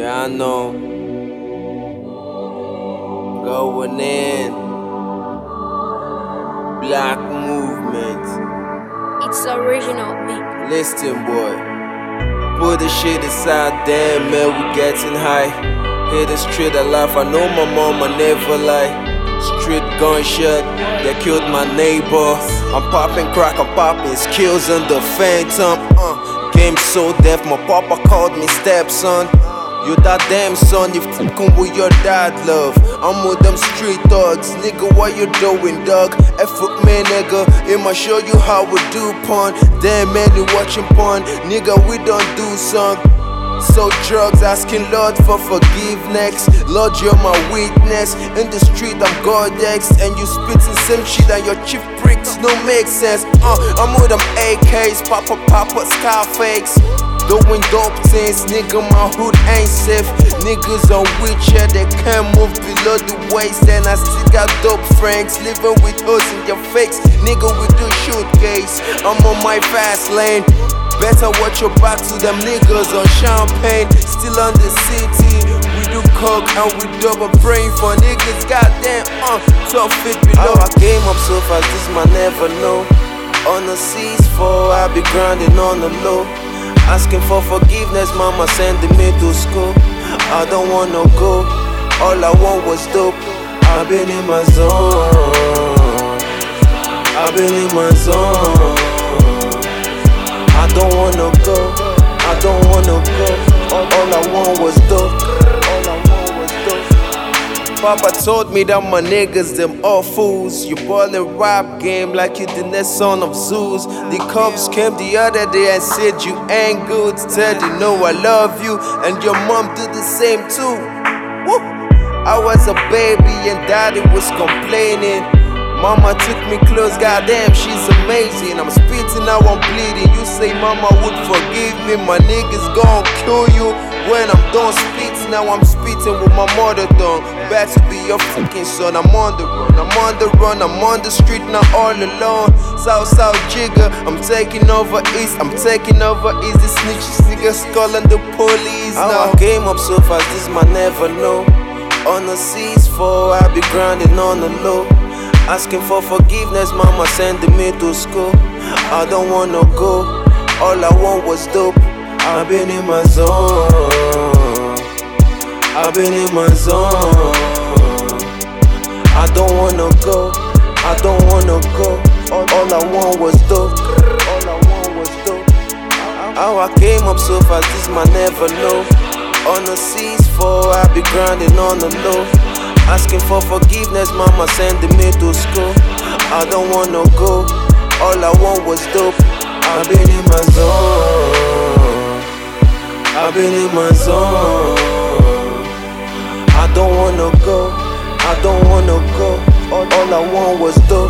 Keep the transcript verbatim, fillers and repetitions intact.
Yeah, I know. Going in. Black movement. It's original beat. Listen, boy. Put the shit aside, damn man, we getting high. Hit the street alive, I know my mama never lie. Street gunshot, they killed my neighbor. I'm popping crack, I'm popping skills in the phantom. Uh, game so deaf, my papa called me stepson. You that damn son, you fucking with your dad, love. I'm with them street thugs, nigga, what you doing, dog? F up me, nigga, I'ma show you how we do pun. Damn man, you watching pun, nigga, we don't do some. So drugs, asking Lord for forgiveness. Lord, you're my witness. In the street, I'm Godex, and you spitting same shit and your chief pricks, no make sense. Uh, I'm with them A Ks, Papa Papa Scarface. Doing dope things, nigga, my hood ain't safe. Niggas on wheelchair, they can't move below the waist. And I still got dope friends, living with us in your face. Nigga, we do shoot case, I'm on my fast lane. Better watch your back to them niggas on champagne. Still on the city, we do coke and we double praying for niggas. Goddamn, uh, tough fit below. How I came up so fast, this man never know. On the seas four, I be grinding on the low. Asking for forgiveness, mama sending me to school. I don't wanna go, all I want was dope. I've been in my zone, I've been in my zone. I don't wanna go, I don't wanna go. All, all I want was dope, all I want was dope. Papa told me that my niggas, them all fools. You ballin' rap game like you the next son of Zeus. The cops came the other day and said you ain't good. Said you know I love you and your mom do the same too. Woo. I was a baby and daddy was complaining. Mama took me close, goddamn, she's amazing. I'm spitting, now I'm bleeding. You say mama would forgive me, my niggas gon' kill you. When I'm done spitting, now I'm spitting with my mother tongue. Bad to be your fucking son, I'm on the run, I'm on the run, I'm on the street now all alone. South, South Jigger, I'm taking over east, I'm taking over east. The snitches niggas calling the police now. How I came up so fast, this man never know. On the seas four, I be grinding on the low. Asking for forgiveness, mama sending me to school. I don't wanna go, all I want was dope. I've been in my zone, I've been in my zone. I don't wanna go, I don't wanna go. All, all I want was dope, all I want was dope. How I came up so fast, this man never know. On the seas four, I be grinding on the low. Asking for forgiveness, mama sending me to school. I don't wanna go, all I want was dope. I've been in my zone, I've been in my zone. I don't wanna go, I don't wanna go. All, all I want was dope.